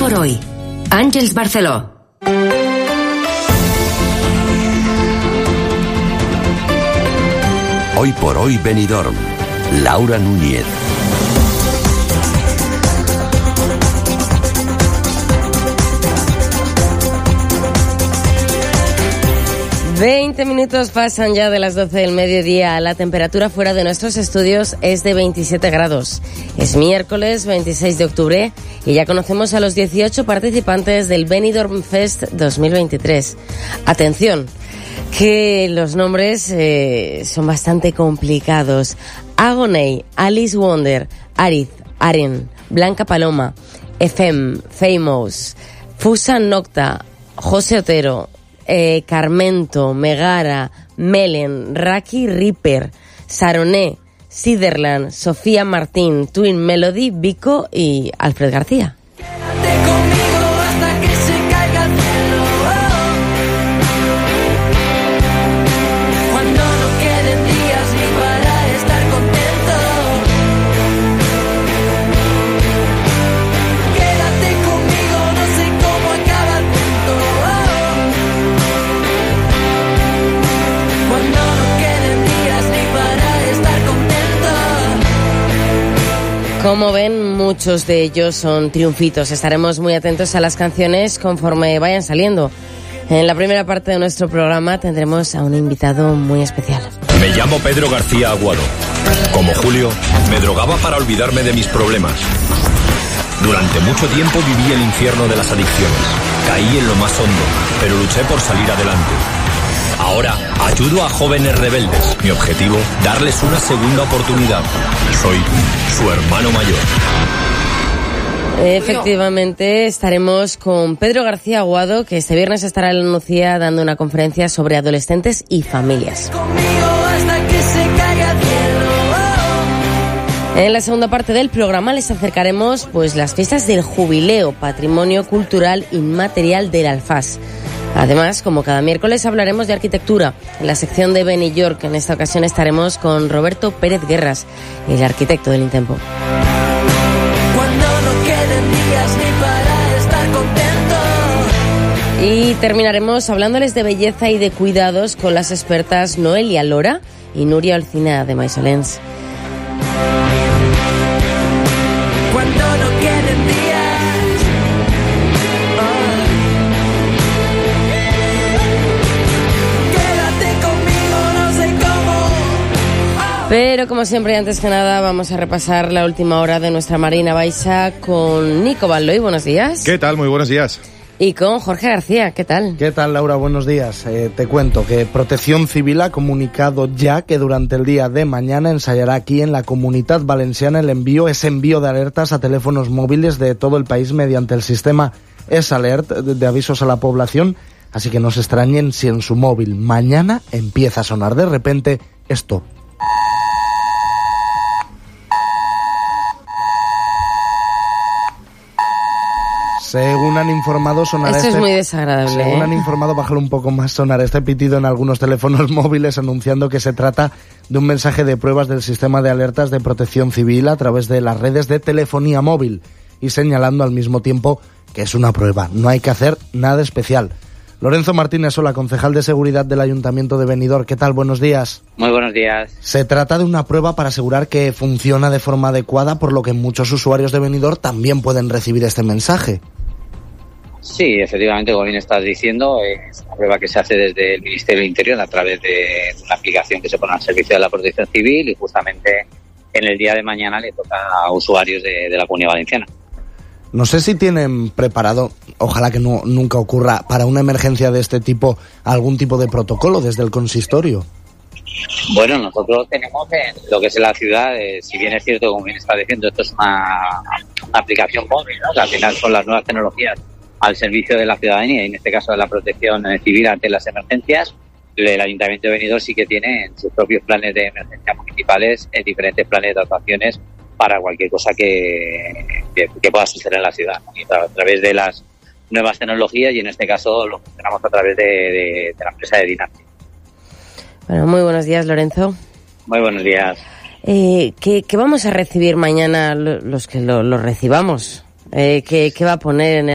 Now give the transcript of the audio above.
por hoy. Àngels Barceló. Hoy por hoy Benidorm. Laura Núñez. ...20 minutos pasan ya de las 12 del mediodía. La temperatura fuera de nuestros estudios es de 27 grados. Es miércoles 26 de octubre y ya conocemos a los 18 participantes del Benidorm Fest 2023. Atención, que los nombres son bastante complicados. Agoney, Alice Wonder, Ariz, Aren, Blanca Paloma, Efem, Famous, Fusa Nocta, José Otero, Carmento, Megara, Melen, Raki Ripper, Saroné, Siderland, Sofía Martín, Twin Melody, Vico y Alfred García. Como ven, muchos de ellos son triunfitos. Estaremos muy atentos a las canciones conforme vayan saliendo. En la primera parte de nuestro programa tendremos a un invitado muy especial. Me llamo Pedro García Aguado. Como Julio, me drogaba para olvidarme de mis problemas. Durante mucho tiempo viví el infierno de las adicciones. Caí en lo más hondo, pero luché por salir adelante. Ahora ayudo a jóvenes rebeldes. Mi objetivo, darles una segunda oportunidad. Soy su hermano mayor. Efectivamente, estaremos con Pedro García Aguado, que este viernes estará en la Nucía dando una conferencia sobre adolescentes y familias. En la segunda parte del programa les acercaremos las fiestas del Jubileo, patrimonio cultural inmaterial del Alfás. Además, como cada miércoles, hablaremos de arquitectura. En la sección de Benidorm, en esta ocasión estaremos con Roberto Pérez Guerras, el arquitecto del Intempo. Cuando no queden días ni para estar contento. Y terminaremos hablándoles de belleza y de cuidados con las expertas Noelia Lora y Nuria Olcina de Maisolens. Cuando no queden días. Pero como siempre, antes que nada, vamos a repasar la última hora de nuestra Marina Baixa con Nico Balloy. Buenos días. ¿Qué tal? Muy buenos días. Y con Jorge García. ¿Qué tal? ¿Qué tal, Laura? Buenos días. Te cuento que Protección Civil ha comunicado ya que durante el día de mañana ensayará aquí en la Comunitat Valenciana ese envío de alertas a teléfonos móviles de todo el país mediante el sistema S-Alert de avisos a la población. Así que no se extrañen si en su móvil mañana empieza a sonar de repente esto. Según han informado, sonará Esto es muy desagradable. Según han informado, bajar un poco más, sonará este pitido en algunos teléfonos móviles anunciando que se trata de un mensaje de pruebas del sistema de alertas de Protección Civil a través de las redes de telefonía móvil y señalando al mismo tiempo que es una prueba. No hay que hacer nada especial. Lorenzo Martínez Sola, concejal de Seguridad del Ayuntamiento de Benidorm. ¿Qué tal? Buenos días. Muy buenos días. Se trata de una prueba para asegurar que funciona de forma adecuada, por lo que muchos usuarios de Benidorm también pueden recibir este mensaje. Sí, efectivamente, como bien estás diciendo, es una prueba que se hace desde el Ministerio del Interior a través de una aplicación que se pone al servicio de la Protección Civil y justamente en el día de mañana le toca a usuarios de la Comunidad Valenciana. No sé si tienen preparado, ojalá que nunca ocurra, para una emergencia de este tipo, algún tipo de protocolo desde el consistorio. Bueno, nosotros tenemos en lo que es la ciudad, si bien es cierto, como bien está diciendo, esto es una aplicación móvil, ¿no? Que al final son las nuevas tecnologías al servicio de la ciudadanía y en este caso de la protección civil ante las emergencias. El Ayuntamiento de Benidorm sí que tiene en sus propios planes de emergencia municipales diferentes planes de actuaciones para cualquier cosa que pueda suceder en la ciudad, ¿no? Y a través de las nuevas tecnologías y en este caso lo funcionamos a través de la empresa de Dynamic. Bueno, muy buenos días, Lorenzo. Muy buenos días. ¿Qué vamos a recibir mañana los que lo recibamos? ¿Qué va a poner en el